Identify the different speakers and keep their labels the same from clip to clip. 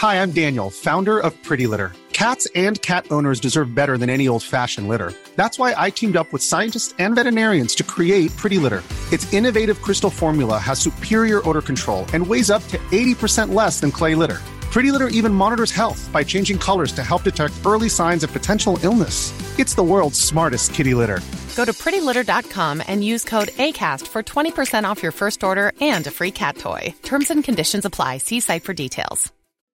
Speaker 1: Hi, I'm Daniel, founder of Pretty Litter. Cats and cat owners deserve better than any old-fashioned litter. That's why I teamed up with scientists and veterinarians to create Pretty Litter. Its innovative crystal formula has superior odor control and weighs up to 80% less than clay litter. Pretty Litter even monitors health by changing colors to help detect early signs of potential illness. It's the world's smartest kitty litter.
Speaker 2: Go to prettylitter.com and use code ACAST for 20% off your first order and a free cat toy. Terms and conditions apply. See site for details.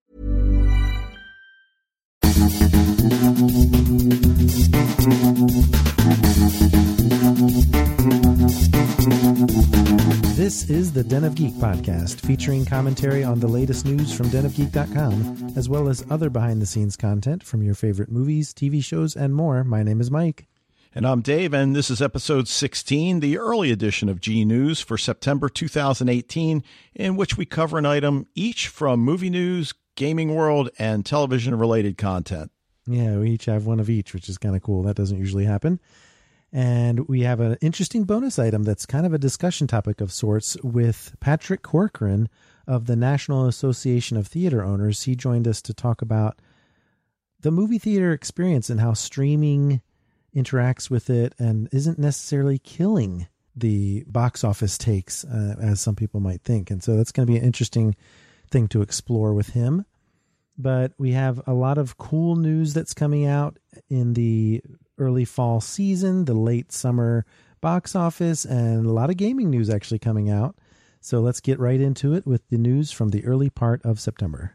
Speaker 3: This is the Den of Geek podcast, featuring commentary on the latest news from denofgeek.com, as well as other behind-the-scenes content from your favorite movies, TV shows, and more. My name is Mike.
Speaker 4: And I'm Dave, and this is episode 16, the early edition of G News for September 2018, in which we cover an item each from movie news, gaming world, and television-related content.
Speaker 3: Yeah, we each have one of each, which is kind of cool. That doesn't usually happen. And we have an interesting bonus item that's kind of a discussion topic of sorts with Patrick Corcoran of the National Association of Theater Owners. He joined us to talk about the movie theater experience and how streaming interacts with it and isn't necessarily killing the box office takes, as some people might think. And so that's going to be an interesting thing to explore with him. But we have a lot of cool news that's coming out in the early fall season, the late summer box office, and a lot of gaming news actually coming out. So let's get right into it with the news from the early part of September.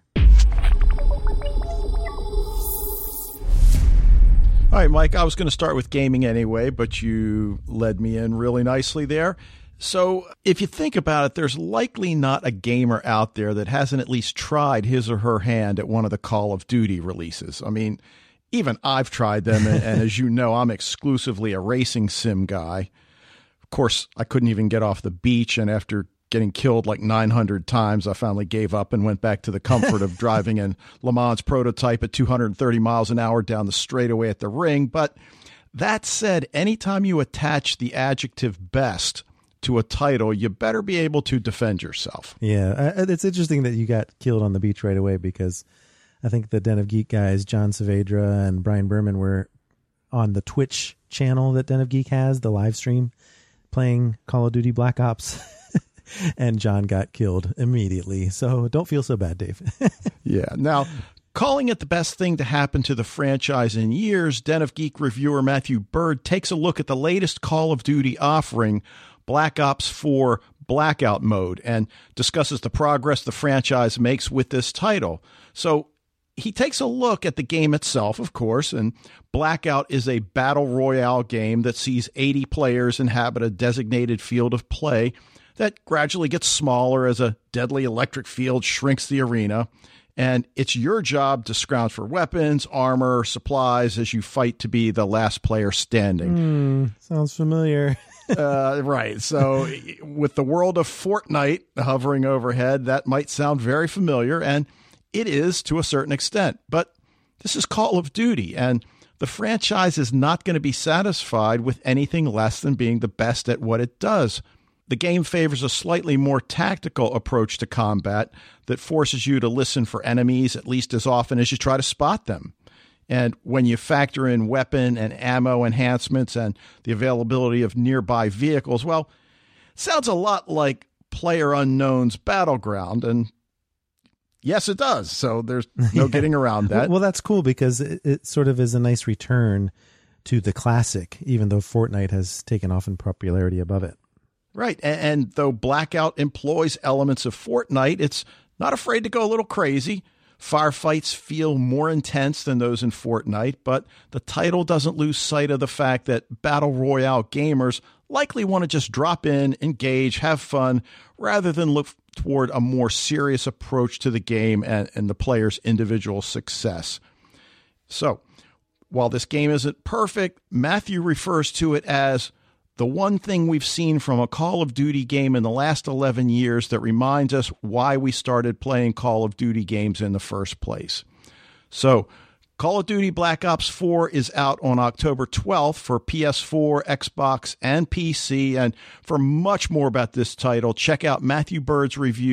Speaker 4: All right, Mike, I was going to start with gaming anyway, but you led me in really nicely there. So if you think about it, there's likely not a gamer out there that hasn't at least tried his or her hand at one of the Call of Duty releases. I mean, even I've tried them, and as you know, I'm exclusively a racing sim guy. Of course, I couldn't even get off the beach, and after getting killed like 900 times, I finally gave up and went back to the comfort of driving in Le Mans prototype at 230 miles an hour down the straightaway at the ring. But that said, anytime you attach the adjective best to a title, you better be able to defend yourself.
Speaker 3: Yeah, it's interesting that you got killed on the beach right away, because I think the Den of Geek guys, John Saavedra and Brian Berman, were on the Twitch channel that Den of Geek has, the live stream, playing Call of Duty Black Ops. And John got killed immediately. So don't feel so bad, Dave.
Speaker 4: Yeah. Now, calling it the best thing to happen to the franchise in years, Den of Geek reviewer Matthew Bird takes a look at the latest Call of Duty offering, Black Ops 4 Blackout Mode, and discusses the progress the franchise makes with this title. So he takes a look at the game itself, of course, and Blackout is a battle royale game that sees 80 players inhabit a designated field of play that gradually gets smaller as a deadly electric field shrinks the arena. And it's your job to scrounge for weapons, armor, supplies as you fight to be the last player standing.
Speaker 3: Sounds familiar.
Speaker 4: Right. So with the world of Fortnite hovering overhead, that might sound very familiar, and it is to a certain extent. But this is Call of Duty, and the franchise is not going to be satisfied with anything less than being the best at what it does. The game favors a slightly more tactical approach to combat that forces you to listen for enemies at least as often as you try to spot them. And when you factor in weapon and ammo enhancements and the availability of nearby vehicles, well, it sounds a lot like PlayerUnknown's Battleground. And yes, it does. So there's no getting around that.
Speaker 3: Well, that's cool, because it sort of is a nice return to the classic, even though Fortnite has taken off in popularity above it.
Speaker 4: Right. And though Blackout employs elements of Fortnite, it's not afraid to go a little crazy. Firefights feel more intense than those in Fortnite, but the title doesn't lose sight of the fact that Battle Royale gamers likely want to just drop in, engage, have fun, rather than look toward a more serious approach to the game and the player's individual success. So, while this game isn't perfect, Matthew refers to it as the one thing we've seen from a Call of Duty game in the last 11 years that reminds us why we started playing Call of Duty games in the first place. So, Call of Duty Black Ops 4 is out on October 12th for PS4, Xbox, and PC. And for much more about this title, check out Matthew Bird's review,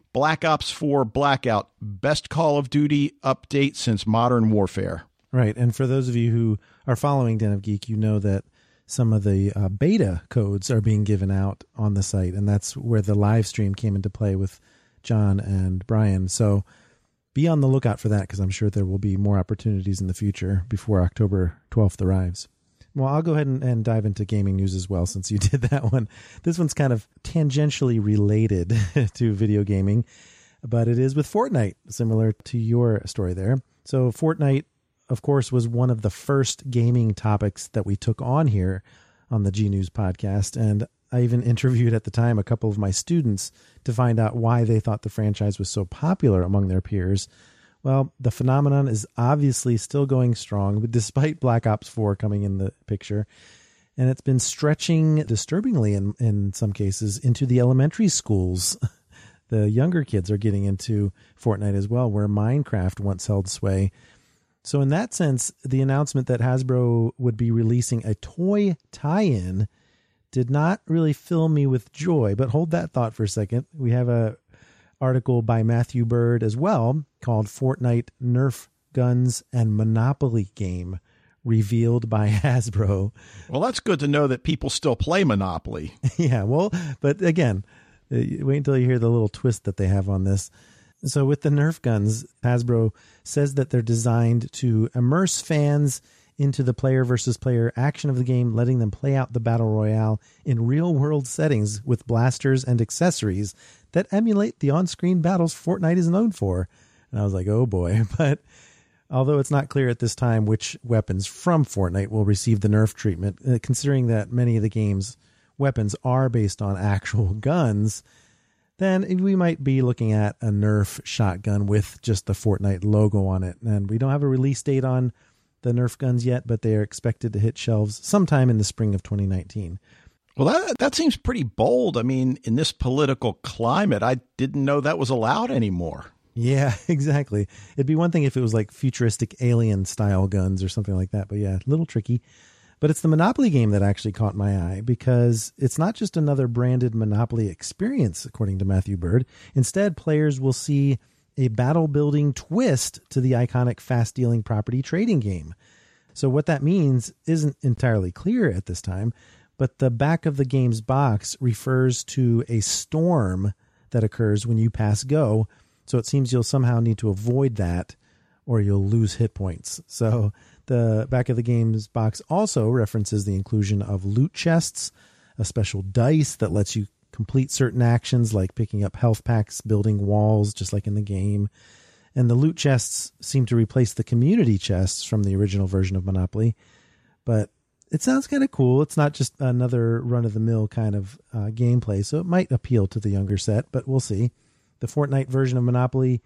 Speaker 4: Black Ops 4 Blackout, best Call of Duty update since Modern Warfare.
Speaker 3: Right. And for those of you who are following Den of Geek, you know that some of the beta codes are being given out on the site. And that's where the live stream came into play with John and Brian. So be on the lookout for that, because I'm sure there will be more opportunities in the future before October 12th arrives. Well, I'll go ahead and dive into gaming news as well, since you did that one. This one's kind of tangentially related to video gaming, but it is with Fortnite, similar to your story there. So Fortnite, of course, was one of the first gaming topics that we took on here on the G News podcast. And I even interviewed at the time a couple of my students to find out why they thought the franchise was so popular among their peers. Well, the phenomenon is obviously still going strong, despite Black Ops 4 coming in the picture. And it's been stretching disturbingly in some cases into the elementary schools. The younger kids are getting into Fortnite as well, where Minecraft once held sway. So in that sense, the announcement that Hasbro would be releasing a toy tie-in did not really fill me with joy. But hold that thought for a second. We have a article by Matthew Bird as well called Fortnite Nerf Guns and Monopoly Game revealed by Hasbro.
Speaker 4: Well, that's good to know that people still play Monopoly.
Speaker 3: Yeah, well, but again, wait until you hear the little twist that they have on this. So with the Nerf guns, Hasbro says that they're designed to immerse fans into the player versus player action of the game, letting them play out the battle royale in real world settings with blasters and accessories that emulate the on-screen battles Fortnite is known for. And I was like, oh boy. But although it's not clear at this time which weapons from Fortnite will receive the Nerf treatment, considering that many of the game's weapons are based on actual guns, then we might be looking at a Nerf shotgun with just the Fortnite logo on it. And we don't have a release date on the Nerf guns yet, but they are expected to hit shelves sometime in the spring of 2019.
Speaker 4: Well, that seems pretty bold. I mean, in this political climate, I didn't know that was allowed anymore.
Speaker 3: Yeah, exactly. It'd be one thing if it was like futuristic alien style guns or something like that. But yeah, a little tricky. But it's the Monopoly game that actually caught my eye, because it's not just another branded Monopoly experience, according to Matthew Bird. Instead, players will see a battle-building twist to the iconic fast-dealing property trading game. So what that means isn't entirely clear at this time, but the back of the game's box refers to a storm that occurs when you pass go. So it seems you'll somehow need to avoid that, or you'll lose hit points. So the back of the game's box also references the inclusion of loot chests, a special dice that lets you complete certain actions like picking up health packs, building walls, just like in the game. And the loot chests seem to replace the community chests from the original version of Monopoly. But it sounds kind of cool. It's not just another run-of-the-mill kind of gameplay, so it might appeal to the younger set, but we'll see. The Fortnite version of Monopoly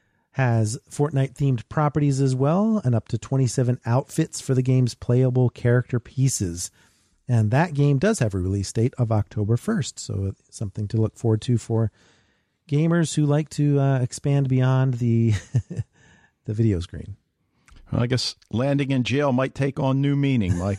Speaker 3: has Fortnite-themed properties as well, and up to 27 outfits for the game's playable character pieces. And that game does have a release date of October 1st, so it's something to look forward to for gamers who like to expand beyond the the video screen.
Speaker 4: Well, I guess landing in jail might take on new meaning, Mike.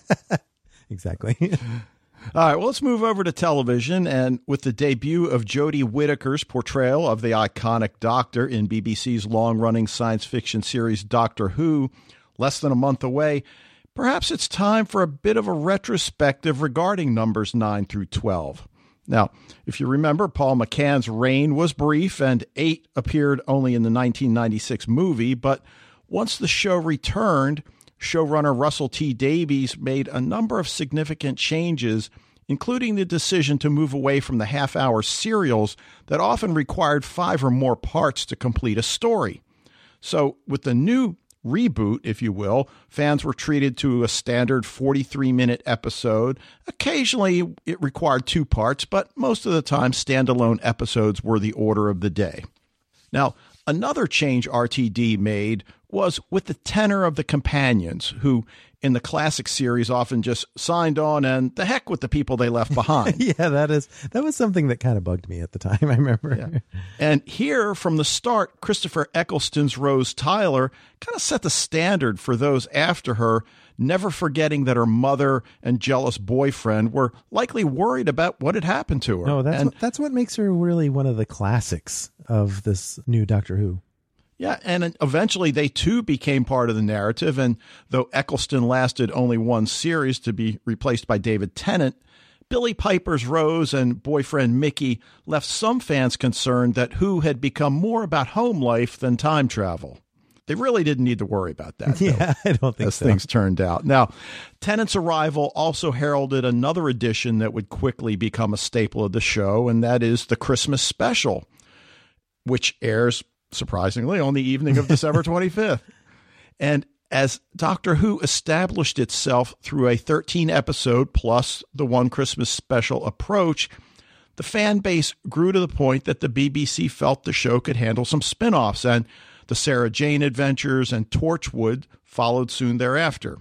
Speaker 3: Exactly.
Speaker 4: All right, well, let's move over to television. And with the debut of Jodie Whittaker's portrayal of the iconic Doctor in BBC's long-running science fiction series Doctor Who less than a month away, perhaps it's time for a bit of a retrospective regarding numbers 9 through 12. Now, if you remember, Paul McCann's reign was brief, and 8 appeared only in the 1996 movie, but once the show returned, showrunner Russell T. Davies made a number of significant changes, including the decision to move away from the half-hour serials that often required 5 or more parts to complete a story. So with the new reboot, if you will, fans were treated to a standard 43-minute episode. Occasionally, it required 2 parts, but most of the time, standalone episodes were the order of the day. Now, another change RTD made was with the tenor of the companions, who in the classic series often just signed on and the heck with the people they left behind.
Speaker 3: Yeah, that was something that kind of bugged me at the time, I remember.
Speaker 4: Yeah. And here from the start, Christopher Eccleston's Rose Tyler kind of set the standard for those after her, never forgetting that her mother and jealous boyfriend were likely worried about what had happened to her.
Speaker 3: No, that's what makes her really one of the classics of this new Doctor Who.
Speaker 4: Yeah, and eventually they too became part of the narrative, and though Eccleston lasted only one series to be replaced by David Tennant, Billie Piper's Rose and boyfriend Mickey left some fans concerned that Who had become more about home life than time travel. They really didn't need to worry about that, though,
Speaker 3: yeah, I don't think
Speaker 4: as
Speaker 3: so.
Speaker 4: things turned out. Now, Tennant's arrival also heralded another addition that would quickly become a staple of the show, and that is the Christmas special, which airs, surprisingly, on the evening of December 25th. And as Doctor Who established itself through a 13-episode plus the one Christmas special approach, the fan base grew to the point that the BBC felt the show could handle some spin-offs, and the Sarah Jane Adventures and Torchwood followed soon thereafter.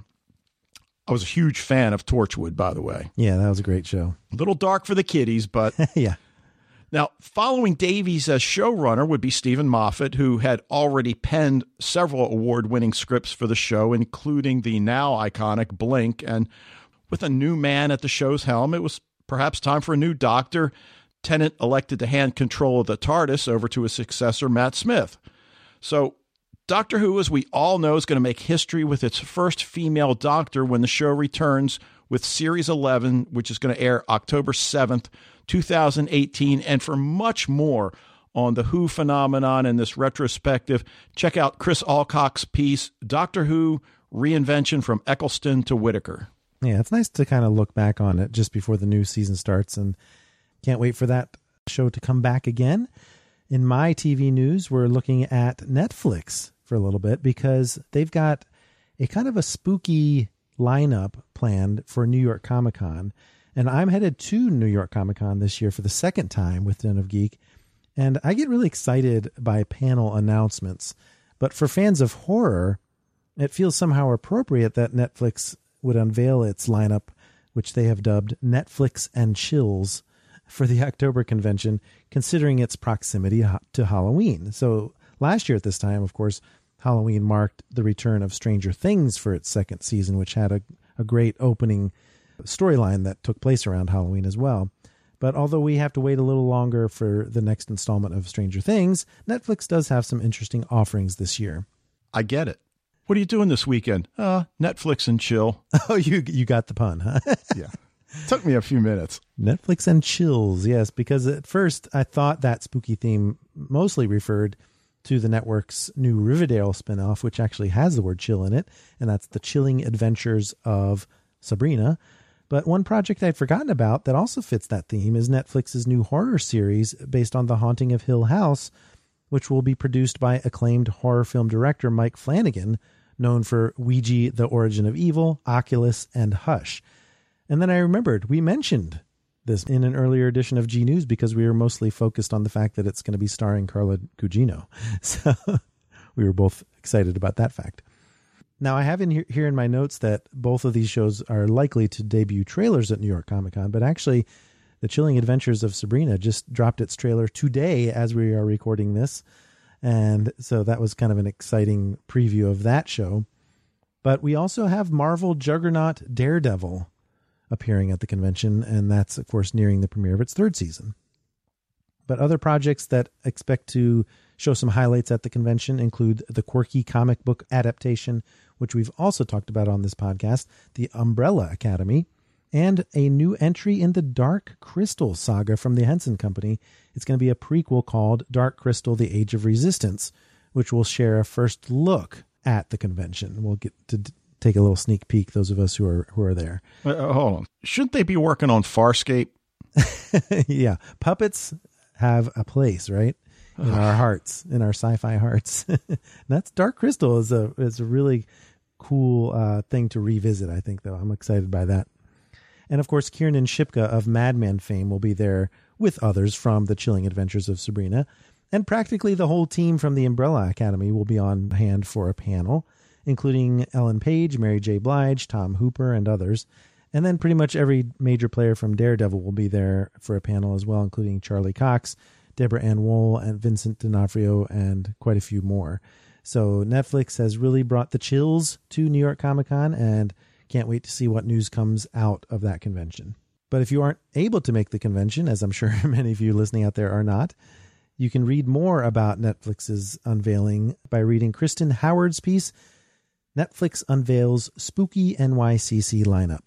Speaker 4: I was a huge fan of Torchwood, by the way.
Speaker 3: Yeah, that was a great show.
Speaker 4: A little dark for the kiddies, but...
Speaker 3: yeah.
Speaker 4: Now, following Davies as showrunner would be Stephen Moffat, who had already penned several award-winning scripts for the show, including the now iconic Blink. And with a new man at the show's helm, it was perhaps time for a new Doctor. Tennant elected to hand control of the TARDIS over to his successor, Matt Smith. So Doctor Who, as we all know, is going to make history with its first female Doctor when the show returns with Series 11, which is going to air October 7th, 2018. And for much more on the Who phenomenon and this retrospective, check out Chris Alcock's piece, Doctor Who, Reinvention from Eccleston to Whittaker.
Speaker 3: Yeah, it's nice to kind of look back on it just before the new season starts, and can't wait for that show to come back again. In my TV news, we're looking at Netflix for a little bit because they've got a kind of a spooky lineup planned for New York Comic Con. And I'm headed to New York Comic Con this year for the second time with Den of Geek. And I get really excited by panel announcements. But for fans of horror, it feels somehow appropriate that Netflix would unveil its lineup, which they have dubbed Netflix and Chills, for the October convention, considering its proximity to Halloween. So last year at this time, of course, Halloween marked the return of Stranger Things for its second season, which had a great opening storyline that took place around Halloween as well. But although we have to wait a little longer for the next installment of Stranger Things, Netflix does have some interesting offerings this year.
Speaker 4: I get it. What are you doing this weekend? Netflix and chill.
Speaker 3: Oh, you got the pun, huh?
Speaker 4: Yeah. Took me a few minutes.
Speaker 3: Netflix and Chills, yes, because at first I thought that spooky theme mostly referred to the network's new Riverdale spinoff, which actually has the word chill in it, and that's The Chilling Adventures of Sabrina. But one project I'd forgotten about that also fits that theme is Netflix's new horror series based on The Haunting of Hill House, which will be produced by acclaimed horror film director Mike Flanagan, known for Ouija, The Origin of Evil, Oculus, and Hush. And then I remembered we mentioned this in an earlier edition of G News because we were mostly focused on the fact that it's going to be starring Carla Gugino. So we were both excited about that fact. Now, I have here in my notes that both of these shows are likely to debut trailers at New York Comic Con, but actually The Chilling Adventures of Sabrina just dropped its trailer today as we are recording this. And so that was kind of an exciting preview of that show. But we also have Marvel juggernaut Daredevil appearing at the convention, and that's, of course, nearing the premiere of its third season. But other projects that expect to show some highlights at the convention include the quirky comic book adaptation, which we've also talked about on this podcast, The Umbrella Academy, and a new entry in the Dark Crystal saga from the Henson Company. It's going to be a prequel called Dark Crystal: The Age of Resistance, which will share a first look at the convention. We'll get to take a little sneak peek, those of us who are there.
Speaker 4: Hold on. Shouldn't they be working on Farscape?
Speaker 3: Yeah. Puppets have a place, right? In our hearts, in our sci-fi hearts. That's Dark Crystal is a really cool thing to revisit, I think, though. I'm excited by that. And of course, Kiernan Shipka of Mad Men fame will be there with others from The Chilling Adventures of Sabrina. And practically the whole team from the Umbrella Academy will be on hand for a panel, including Ellen Page, Mary J. Blige, Tom Hooper, and others. And then pretty much every major player from Daredevil will be there for a panel as well, including Charlie Cox, Deborah Ann Woll, and Vincent D'Onofrio, and quite a few more. So Netflix has really brought the chills to New York Comic Con, and Can't wait to see what news comes out of that convention. But if you aren't able to make the convention, as I'm sure many of you listening out there are not, you can read more about Netflix's unveiling by reading Kristen Howard's piece, Netflix Unveils Spooky NYCC Lineup.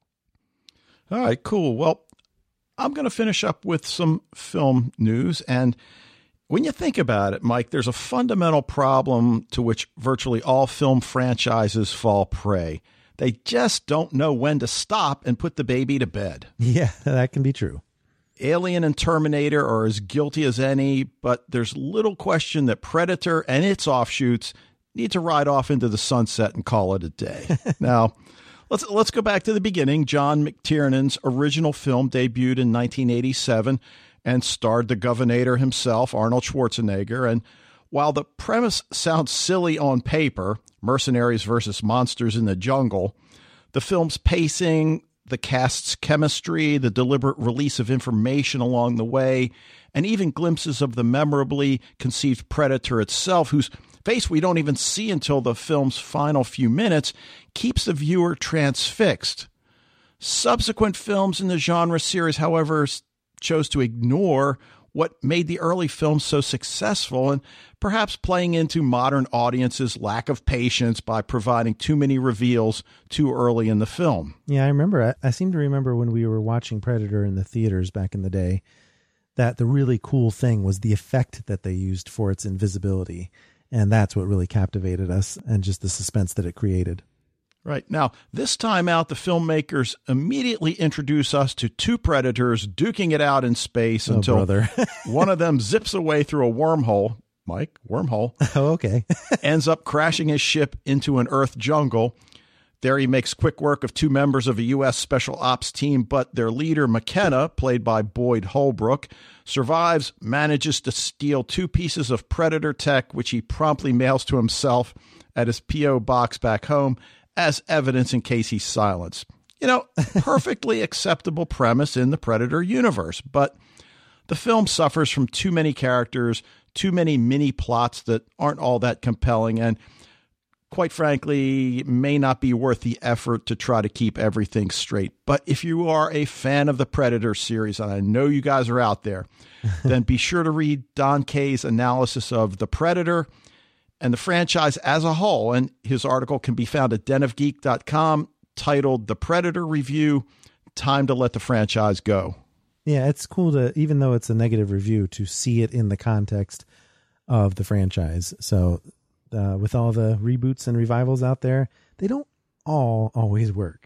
Speaker 4: All right, cool. Well, I'm going to finish up with some film news. And when you think about it, Mike, there's a fundamental problem to which virtually all film franchises fall prey. They just don't know when to stop and put the baby to bed.
Speaker 3: Yeah, that can be true.
Speaker 4: Alien and Terminator are as guilty as any, but there's little question that Predator and its offshoots need to ride off into the sunset and call it a day. Now, let's go back to the beginning. John McTiernan's original film debuted in 1987 and starred the Governator himself, Arnold Schwarzenegger. And while the premise sounds silly on paper, mercenaries versus monsters in the jungle, the film's pacing, the cast's chemistry, the deliberate release of information along the way, and even glimpses of the memorably conceived Predator itself, whose face we don't even see until the film's final few minutes, keeps the viewer transfixed. Subsequent films in the genre series, however, chose to ignore what made the early films so successful, and perhaps playing into modern audiences' lack of patience by providing too many reveals too early in the film.
Speaker 3: Yeah, I remember. I seem to remember when we were watching Predator in the theaters back in the day, that the really cool thing was the effect that they used for its invisibility. And that's what really captivated us, and just the suspense that it created.
Speaker 4: Right. Now, this time out, the filmmakers immediately introduce us to two predators duking it out in space until one of them zips away through a wormhole. Mike, wormhole.
Speaker 3: Oh, okay.
Speaker 4: Ends up crashing his ship into an Earth jungle. There he makes quick work of two members of a U.S. Special Ops team, but their leader, McKenna, played by Boyd Holbrook, survives, manages to steal two pieces of Predator tech, which he promptly mails to himself at his P.O. box back home as evidence in case he's silenced. You know, perfectly acceptable premise in the Predator universe, but the film suffers from too many characters, too many mini plots that aren't all that compelling, and quite frankly, may not be worth the effort to try to keep everything straight. But if you are a fan of the Predator series, and I know you guys are out there, then be sure to read Don Kaye's analysis of The Predator and the franchise as a whole. And his article can be found at denofgeek.com, titled The Predator Review, Time to Let the Franchise Go.
Speaker 3: Yeah, it's cool to, even though it's a negative review, to see it in the context of the franchise. So with all the reboots and revivals out there, they don't all always work.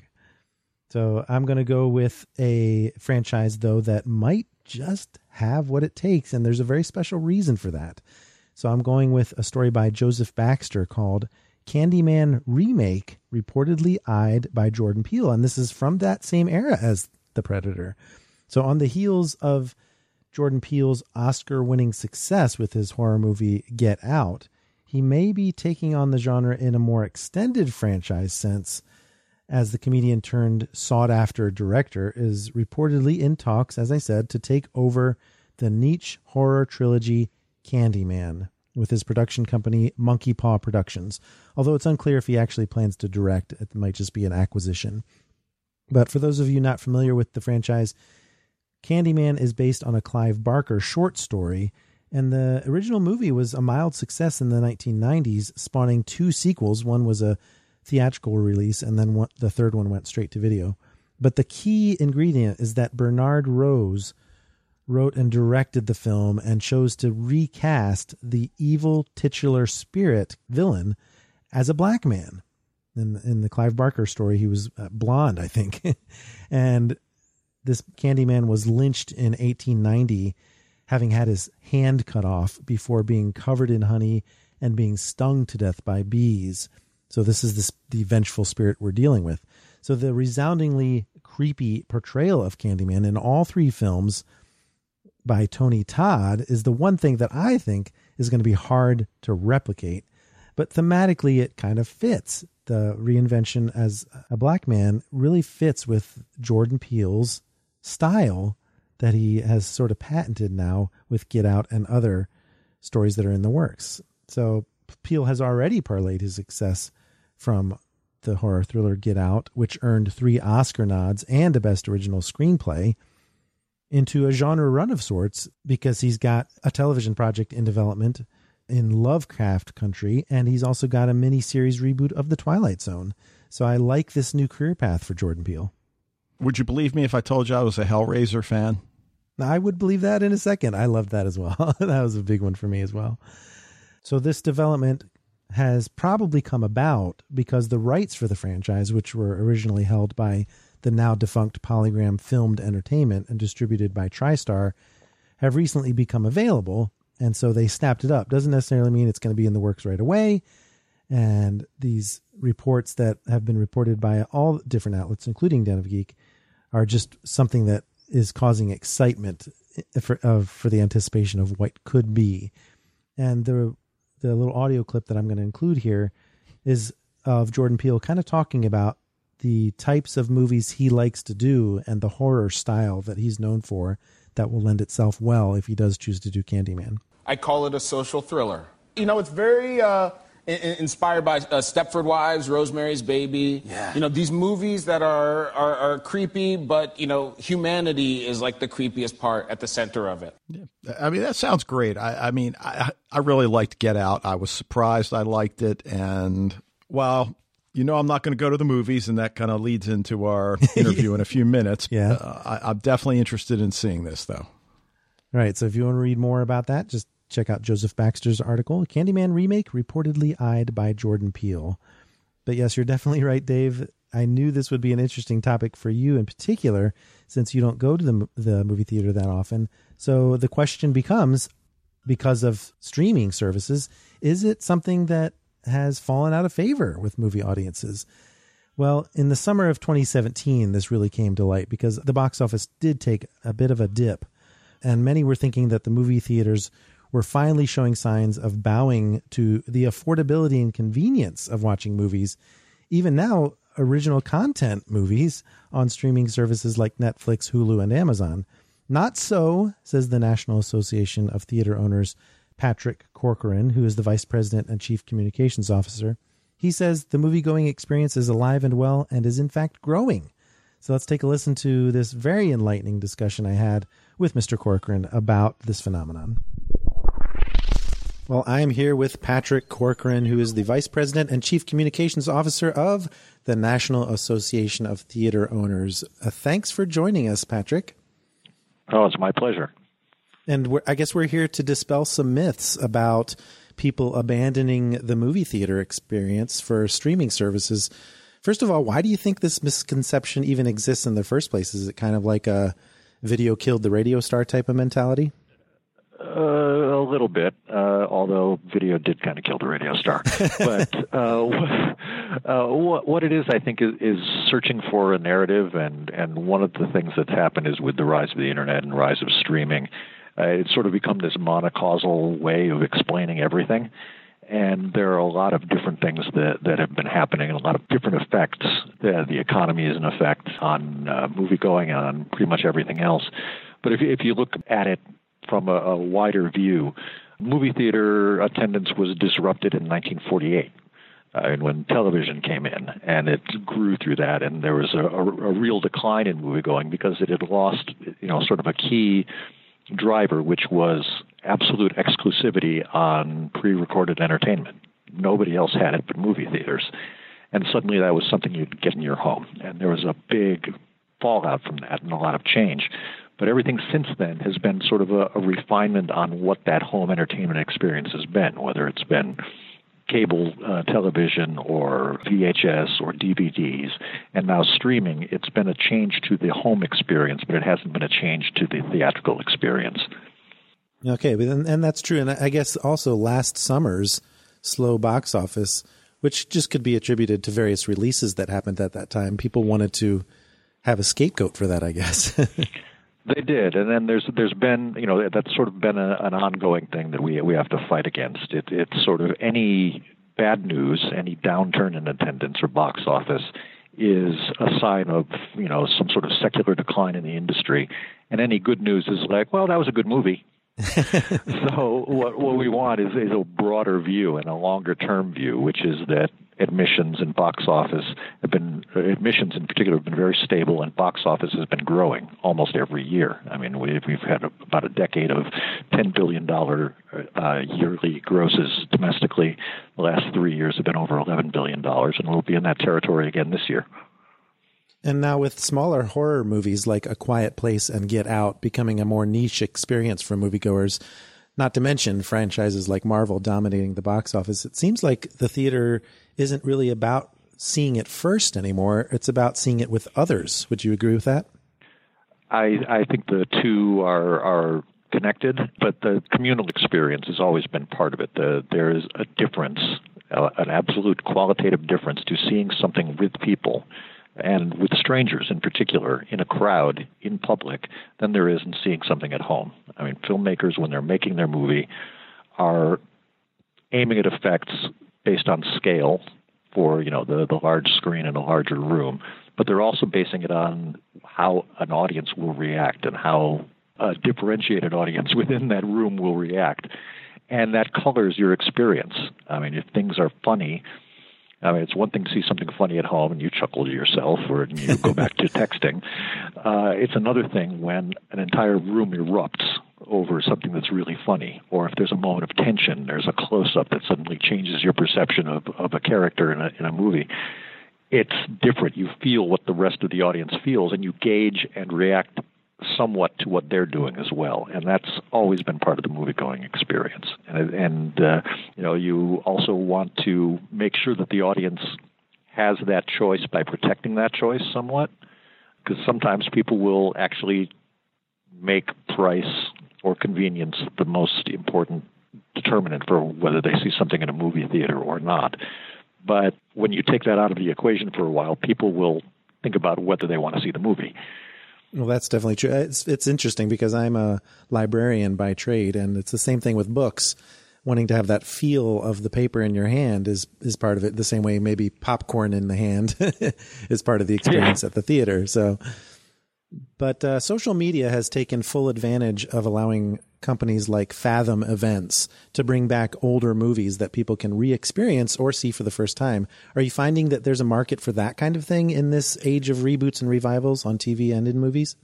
Speaker 3: So I'm going to go with a franchise, though, that might just have what it takes. And there's a very special reason for that. So I'm going with a story by Joseph Baxter called Candyman Remake, reportedly eyed by Jordan Peele. And this is from that same era as The Predator. So on the heels of Jordan Peele's Oscar-winning success with his horror movie Get Out, he may be taking on the genre in a more extended franchise sense, as the comedian turned sought-after director is reportedly in talks, as I said, to take over the niche horror trilogy Candyman with his production company Monkey Paw Productions. Although it's unclear if he actually plans to direct, it might just be an acquisition. But for those of you not familiar with the franchise, Candyman is based on a Clive Barker short story, and the original movie was a mild success in the 1990s, spawning two sequels. One was a theatrical release, and then the third one went straight to video. But the key ingredient is that Bernard Rose wrote and directed the film and chose to recast the evil titular spirit villain as a black man. In the Clive Barker story, he was blonde, I think. And this Candyman was lynched in 1890, having had his hand cut off before being covered in honey and being stung to death by bees. So this is the vengeful spirit we're dealing with. So the resoundingly creepy portrayal of Candyman in all three films by Tony Todd is the one thing that I think is going to be hard to replicate. But thematically, it kind of fits. The reinvention as a black man really fits with Jordan Peele's style that he has sort of patented now with Get Out and other stories that are in the works. So Peele has already parlayed his success from the horror thriller Get Out, which earned 3 Oscar nods and a Best Original Screenplay, into a genre run of sorts because he's got a television project in development in Lovecraft Country, and he's also got a mini-series reboot of The Twilight Zone. So I like this new career path for Jordan Peele.
Speaker 4: Would you believe me if I told you I was a Hellraiser fan?
Speaker 3: I would believe that in a second. I loved that as well. That was a big one for me as well. So this development has probably come about because the rights for the franchise, which were originally held by the now defunct Polygram Filmed Entertainment and distributed by TriStar, have recently become available. And so they snapped it up. Doesn't necessarily mean it's going to be in the works right away. And these reports that have been reported by all different outlets, including Den of Geek, are just something that is causing excitement for the anticipation of what could be. And the little audio clip that I'm going to include here is of Jordan Peele kind of talking about the types of movies he likes to do and the horror style that he's known for that will lend itself well if he does choose to do Candyman.
Speaker 5: I call it a social thriller. You know, it's very inspired by Stepford Wives, Rosemary's Baby. Yeah. You know, these movies that are creepy, but, you know, humanity is like the creepiest part at the center of it.
Speaker 4: Yeah. I mean, that sounds great. I mean, I really liked Get Out. I was surprised I liked it. And, well, you know, I'm not going to go to the movies, and that kind of leads into our interview in a few minutes.
Speaker 3: Yeah.
Speaker 4: I'm definitely interested in seeing this, though.
Speaker 3: All right. So if you want to read more about that, just check out Joseph Baxter's article, Candyman Remake Reportedly Eyed by Jordan Peele. But yes, you're definitely right, Dave. I knew this would be an interesting topic for you in particular, since you don't go to the movie theater that often. So the question becomes, because of streaming services, is it something that has fallen out of favor with movie audiences? Well, in the summer of 2017, this really came to light because the box office did take a bit of a dip, and many were thinking that the movie theaters were finally showing signs of bowing to the affordability and convenience of watching movies. Even now, original content movies on streaming services like Netflix, Hulu, and Amazon. Not so, says the National Association of Theater Owners, Patrick Corcoran, who is the Vice President and Chief Communications Officer. He says the movie-going experience is alive and well and is in fact growing. So let's take a listen to this very enlightening discussion I had with Mr. Corcoran about this phenomenon. Well, I'm here with Patrick Corcoran, who is the Vice President and Chief Communications Officer of the National Association of Theater Owners. Thanks for joining us, Patrick.
Speaker 6: Oh, it's my pleasure.
Speaker 3: And I guess we're here to dispel some myths about people abandoning the movie theater experience for streaming services. First of all, why do you think this misconception even exists in the first place? Is it kind of like a video killed the radio star type of mentality?
Speaker 6: A little bit, although video did kind of kill the radio star. But what it is, I think, is searching for a narrative, and one of the things that's happened is with the rise of the internet and rise of streaming, it's sort of become this monocausal way of explaining everything. And there are a lot of different things that have been happening, and a lot of different effects. The economy is an effect on movie-going and on pretty much everything else. But if you look at it from a wider view, movie theater attendance was disrupted in 1948 when television came in, and it grew through that, and there was a real decline in movie-going because it had lost, sort of a key driver, which was absolute exclusivity on pre-recorded entertainment. Nobody else had it but movie theaters. And suddenly that was something you'd get in your home. And there was a big fallout from that and a lot of change. But everything since then has been sort of a refinement on what that home entertainment experience has been, whether it's been cable television or VHS or DVDs, and now streaming. It's been a change to the home experience, but it hasn't been a change to the theatrical experience.
Speaker 3: Okay, and that's true. And I guess also last summer's slow box office, which just could be attributed to various releases that happened at that time. People wanted to have a scapegoat for that, I guess.
Speaker 6: They did, and then there's been, that's sort of been an ongoing thing that we have to fight against. It's sort of any bad news, any downturn in attendance or box office is a sign of, some sort of secular decline in the industry. And any good news is like, well, that was a good movie. So what we want is a broader view and a longer-term view, which is that admissions and box office admissions in particular have been very stable, and box office has been growing almost every year. I mean, we've had about a decade of $10 billion yearly grosses domestically. The last 3 years have been over $11 billion, and we'll be in that territory again this year.
Speaker 3: And now with smaller horror movies like A Quiet Place and Get Out becoming a more niche experience for moviegoers, not to mention franchises like Marvel dominating the box office, it seems like the theater isn't really about seeing it first anymore. It's about seeing it with others. Would you agree with that?
Speaker 6: I think the two are connected, but the communal experience has always been part of it. There is a difference, an absolute qualitative difference to seeing something with people and with strangers in particular, in a crowd, in public, than there is in seeing something at home. I mean, filmmakers, when they're making their movie, are aiming at effects based on scale for, the large screen in a larger room, but they're also basing it on how an audience will react and how a differentiated audience within that room will react. And that colors your experience. I mean, if things are funny, it's one thing to see something funny at home and you chuckle to yourself or you go back to texting. It's another thing when an entire room erupts over something that's really funny, or if there's a moment of tension, there's a close-up that suddenly changes your perception of a character in a movie. It's different. You feel what the rest of the audience feels, and you gauge and react somewhat to what they're doing as well, and that's always been part of the movie-going experience. And you also want to make sure that the audience has that choice by protecting that choice somewhat, because sometimes people will actually make price or convenience the most important determinant for whether they see something in a movie theater or not. But when you take that out of the equation for a while, people will think about whether they want to see the movie.
Speaker 3: Well, that's definitely true. It's interesting because I'm a librarian by trade, and it's the same thing with books. Wanting to have that feel of the paper in your hand is part of it, the same way maybe popcorn in the hand is part of the experience at the theater. So, but social media has taken full advantage of allowing companies like Fathom Events to bring back older movies that people can re-experience or see for the first time. Are you finding that there's a market for that kind of thing in this age of reboots and revivals on TV and in movies?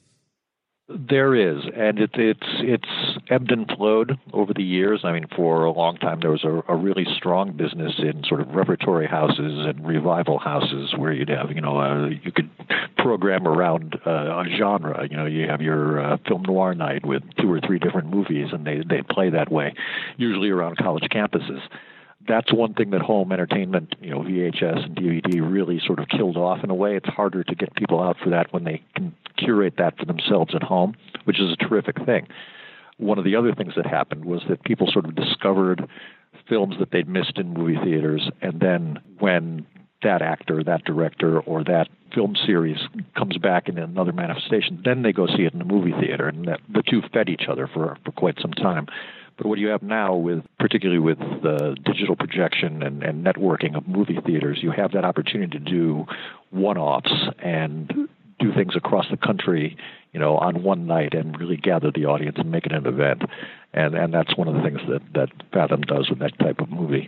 Speaker 6: There is, and it's ebbed and flowed over the years. I mean, for a long time there was a really strong business in sort of repertory houses and revival houses where you'd have, you could program around a genre. You have your film noir night with 2 or 3 different movies, and they play that way, usually around college campuses. That's one thing that home entertainment, VHS and DVD really sort of killed off in a way. It's harder to get people out for that when they can curate that for themselves at home, which is a terrific thing. One of the other things that happened was that people sort of discovered films that they'd missed in movie theaters, and then when that actor, that director, or that film series comes back in another manifestation, then they go see it in the movie theater, and the two fed each other for quite some time. But what you have now, particularly with the digital projection and networking of movie theaters, you have that opportunity to do one-offs and do things across the country, on one night and really gather the audience and make it an event. And that's one of the things that Fathom does with that type of movie.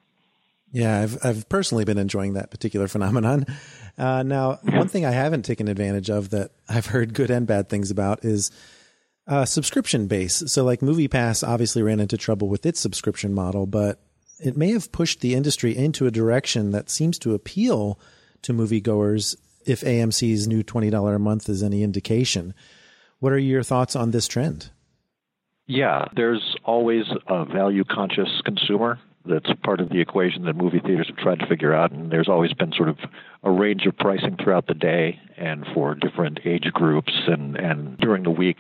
Speaker 3: Yeah, I've personally been enjoying that particular phenomenon. Now, one thing I haven't taken advantage of that I've heard good and bad things about is subscription base. So like MoviePass obviously ran into trouble with its subscription model, but it may have pushed the industry into a direction that seems to appeal to moviegoers if AMC's new $20 a month is any indication. What are your thoughts on this trend?
Speaker 6: Yeah, there's always a value-conscious consumer that's part of the equation that movie theaters have tried to figure out, and there's always been sort of a range of pricing throughout the day and for different age groups and during the week.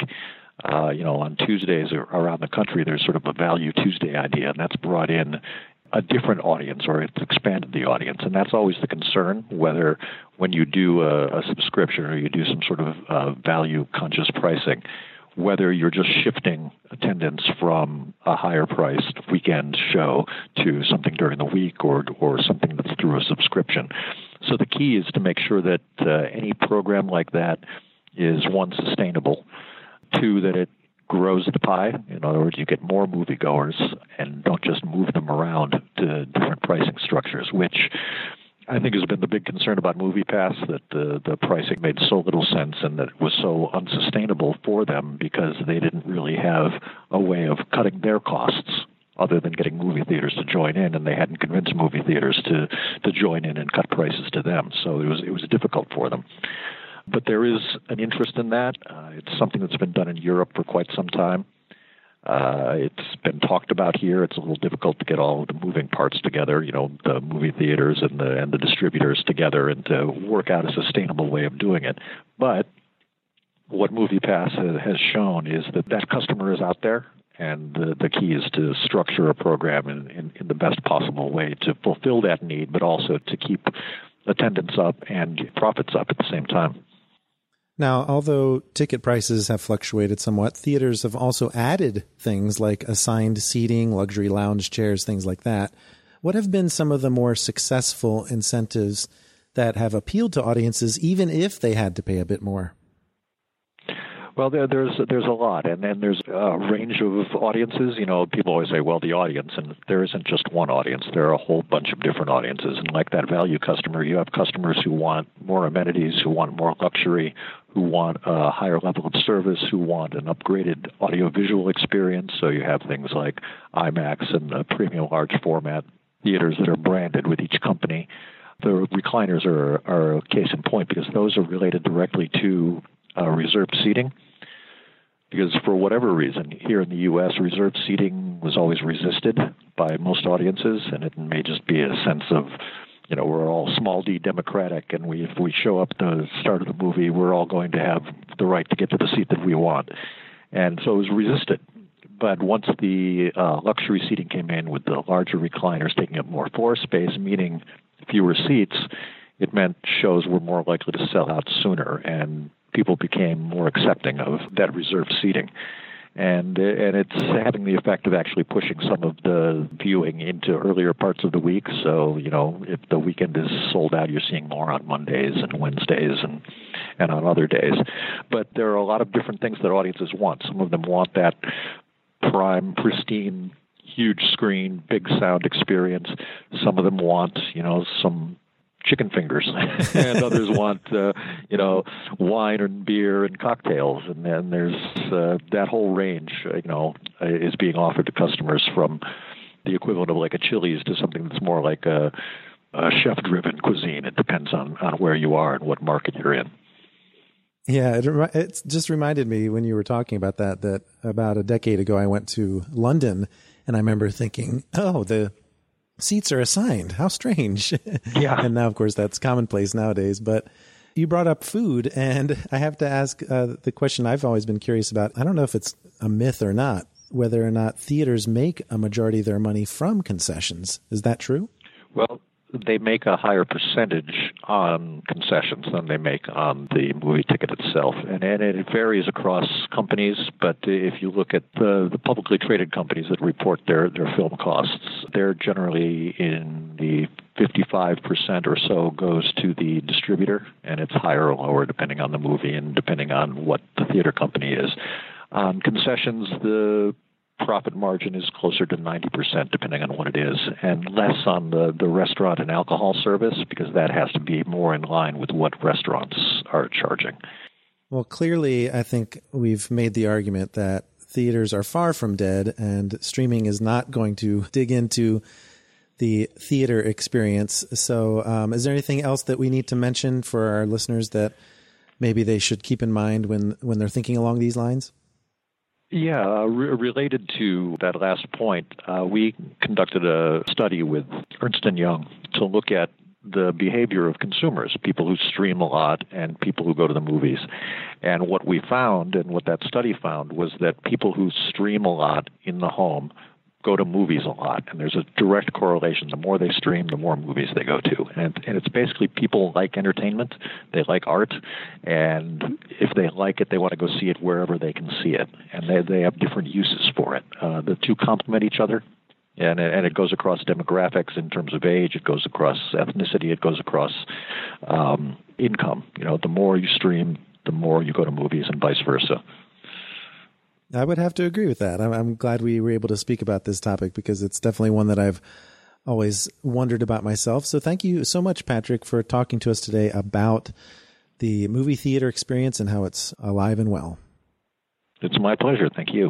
Speaker 6: On Tuesdays around the country, there's sort of a Value Tuesday idea, and that's brought in a different audience, or it's expanded the audience. And that's always the concern, whether when you do a subscription or you do some sort of value-conscious pricing, whether you're just shifting attendance from a higher-priced weekend show to something during the week or something that's through a subscription. So the key is to make sure that any program like that is, one, sustainable, 2, that it grows the pie. In other words, you get more moviegoers and don't just move them around to different pricing structures, which I think has been the big concern about MoviePass, that the pricing made so little sense and that it was so unsustainable for them because they didn't really have a way of cutting their costs other than getting movie theaters to join in, and they hadn't convinced movie theaters to join in and cut prices to them. So it was difficult for them. But there is an interest in that. It's something that's been done in Europe for quite some time. It's been talked about here. It's a little difficult to get all of the moving parts together, the movie theaters and the distributors together, and to work out a sustainable way of doing it. But what MoviePass has shown is that customer is out there, and the key is to structure a program in the best possible way to fulfill that need, but also to keep attendance up and profits up at the same time.
Speaker 3: Now, although ticket prices have fluctuated somewhat, theaters have also added things like assigned seating, luxury lounge chairs, things like that. What have been some of the more successful incentives that have appealed to audiences, even if they had to pay a bit more?
Speaker 6: Well, there's a lot, and then there's a range of audiences. People always say, well, the audience, and there isn't just one audience. There are a whole bunch of different audiences, and like that value customer, you have customers who want more amenities, who want more luxury, who want a higher level of service, who want an upgraded audiovisual experience. So you have things like IMAX and premium large format theaters that are branded with each company. The recliners are a case in point because those are related directly to reserved seating. Because for whatever reason, here in the U.S., reserved seating was always resisted by most audiences, and it may just be a sense of, we're all small d democratic, and if we show up at the start of the movie, we're all going to have the right to get to the seat that we want. And so it was resisted. But once the luxury seating came in with the larger recliners taking up more floor space, meaning fewer seats, it meant shows were more likely to sell out sooner, and people became more accepting of that reserved seating. And it's having the effect of actually pushing some of the viewing into earlier parts of the week. So, if the weekend is sold out, you're seeing more on Mondays and Wednesdays and on other days. But there are a lot of different things that audiences want. Some of them want that prime, pristine, huge screen, big sound experience. Some of them want, some chicken fingers, and others want, wine and beer and cocktails. And then there's that whole range, is being offered to customers, from the equivalent of like a Chili's to something that's more like a chef-driven cuisine. It depends on where you are and what market you're in.
Speaker 3: Yeah, it just reminded me when you were talking about that about a decade ago I went to London, and I remember thinking, the seats are assigned. How strange.
Speaker 6: Yeah.
Speaker 3: And now, of course, that's commonplace nowadays. But you brought up food, and I have to ask the question I've always been curious about. I don't know if it's a myth or not, whether or not theaters make a majority of their money from concessions. Is that true?
Speaker 6: Well, they make a higher percentage on concessions than they make on the movie ticket itself. And it varies across companies, but if you look at the publicly traded companies that report their film costs, they're generally in the 55% or so goes to the distributor, and it's higher or lower depending on the movie and depending on what the theater company is. On concessions, the profit margin is closer to 90%, depending on what it is, and less on the restaurant and alcohol service, because that has to be more in line with what restaurants are charging.
Speaker 3: Well, clearly, I think we've made the argument that theaters are far from dead, and streaming is not going to dig into the theater experience. So is there anything else that we need to mention for our listeners that maybe they should keep in mind when they're thinking along these lines?
Speaker 6: Yeah, related to that last point, we conducted a study with Ernst & Young to look at the behavior of consumers, people who stream a lot and people who go to the movies. And what we found, and what that study found, was that people who stream a lot in the home go to movies a lot. And there's a direct correlation. The more they stream, the more movies they go to. And it's basically people like entertainment. They like art. And if they like it, they want to go see it wherever they can see it. And they have different uses for it. The two complement each other. And it goes across demographics in terms of age. It goes across ethnicity. It goes across income. The more you stream, the more you go to movies, and vice versa.
Speaker 3: I would have to agree with that. I'm glad we were able to speak about this topic because it's definitely one that I've always wondered about myself. So thank you so much, Patrick, for talking to us today about the movie theater experience and how it's alive and well.
Speaker 6: It's my pleasure. Thank you.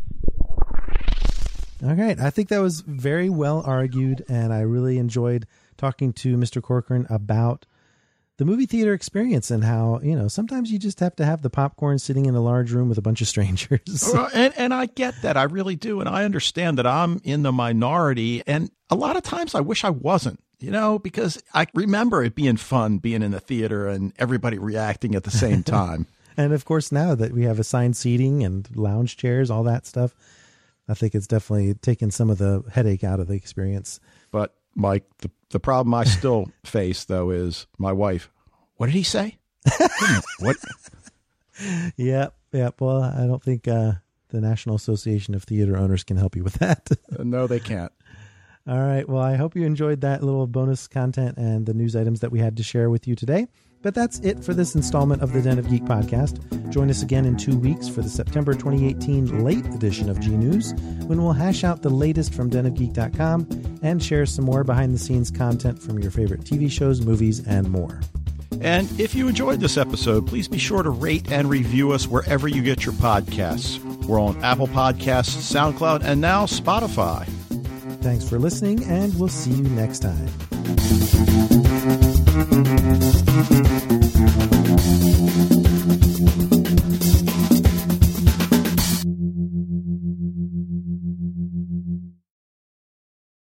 Speaker 3: All right. I think that was very well argued, and I really enjoyed talking to Mr. Corcoran about the movie theater experience and how, sometimes you just have to have the popcorn sitting in a large room with a bunch of strangers.
Speaker 4: And I get that. I really do. And I understand that I'm in the minority. And a lot of times I wish I wasn't, because I remember it being fun being in the theater and everybody reacting at the same time.
Speaker 3: And of course, now that we have assigned seating and lounge chairs, all that stuff, I think it's definitely taken some of the headache out of the experience.
Speaker 4: But Mike, the problem I still face, though, is my wife. What did he say? What?
Speaker 3: Yeah. Well, I don't think the National Association of Theater Owners can help you with that.
Speaker 4: No, they can't.
Speaker 3: All right. Well, I hope you enjoyed that little bonus content and the news items that we had to share with you today. But that's it for this installment of the Den of Geek podcast. Join us again in 2 weeks for the September 2018 late edition of G News, when we'll hash out the latest from denofgeek.com and share some more behind-the-scenes content from your favorite TV shows, movies, and more.
Speaker 4: And if you enjoyed this episode, please be sure to rate and review us wherever you get your podcasts. We're on Apple Podcasts, SoundCloud, and now Spotify.
Speaker 3: Thanks for listening, and we'll see you next time.